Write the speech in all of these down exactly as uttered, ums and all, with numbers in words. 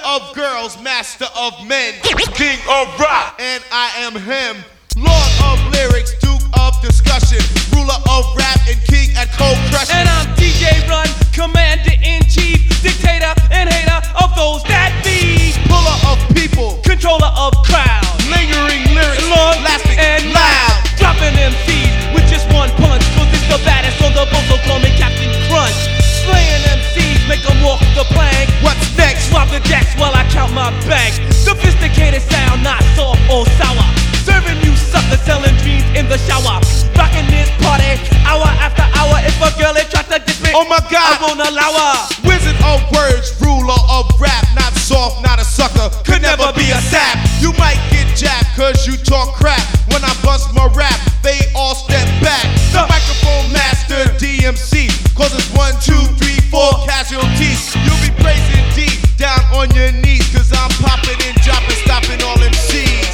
of girls, master of men, king of rock, and I am him. Lord of lyrics, duke of discussion, ruler of rap and king at cold crushing. And I'm D J Run, commander-in-chief, dictator and hater of those that be. Puller of people, Controller of crowds, lingering lyrics, long lasting and loud. loud. Dropping M Cs with just one punch, cause it's the baddest on the boat, so call me Captain Crunch. Slaying M Cs, make them walk the plank. What's next? Swap the jacks while I count my bank. Sophisticated sound, not soft or sour. Serving you suckers, selling dreams in the shower. Rocking this party, hour after hour. If a girl ain't tries to diss me, Oh my God, I won't allow her. wizard of words, ruler of rap, not soft, not a sucker, could never be a sap. You might get jacked cause you talk crap. When I bust my rap, they all step back. The microphone master, D M C, causes one, two, three, four casualties. You'll be praising D down on your knees, cause I'm popping and dropping, stopping all M Cs.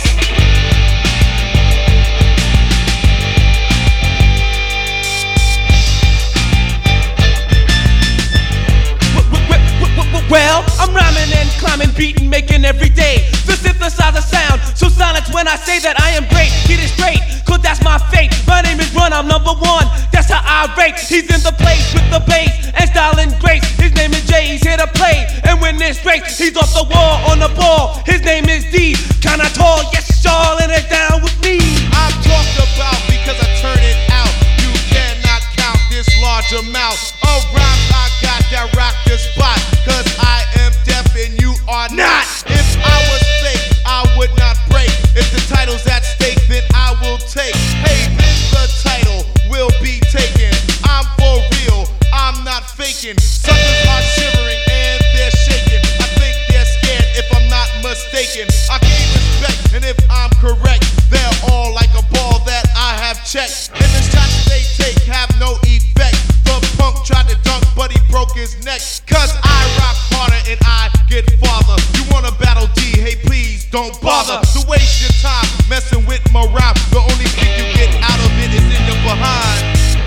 Well, I'm rhyming and climbing, beating, making every day the synthesizer sound. So silence when I say that I am great. Get it straight, cause that's my fate. My name is Run, I'm number one. That's how I rate. He's in the place with the bass and style and grace. His name is Jay, he's here to play. And when this race, he's off the wall on the ball. His name is D, kinda tall, yes, y'all, and it's down with me. I'm talked about because I turn it out. You cannot count this large amount of rhymes I got that rock the spot. Cause I am deaf and you are not. If I was fake, I would not break. If the title's at stake, then I will take. Hey, then the title will be taken. I'm for real, I'm not faking. Suckers are shivering and they're shaking. I think they're scared if I'm not mistaken. I gain respect, and if I'm correct, they're all like a ball that I have checked. And the shots they take have no effect. The punk tried to dunk, but he broke his neck. Cause I rock harder and I get farther. You wanna battle D? Hey, please don't bother to waste your time messing with my rhyme. The only thing you get out of it is in the behind.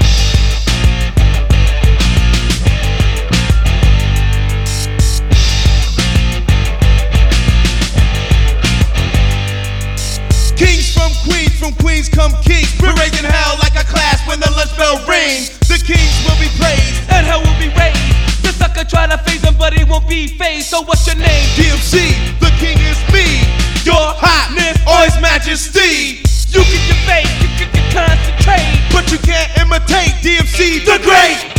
Kings from Queens, from Queens come kings. We're raising hell like a class when the lunch bell rings. The kings will be praised And hell will be raised. The sucker try to phase him, but he won't be phased. So what's your name? D M C, the king is me. Your Hotness or his majesty. You get your face, you get your concentrate. But you can't imitate D M C the Great.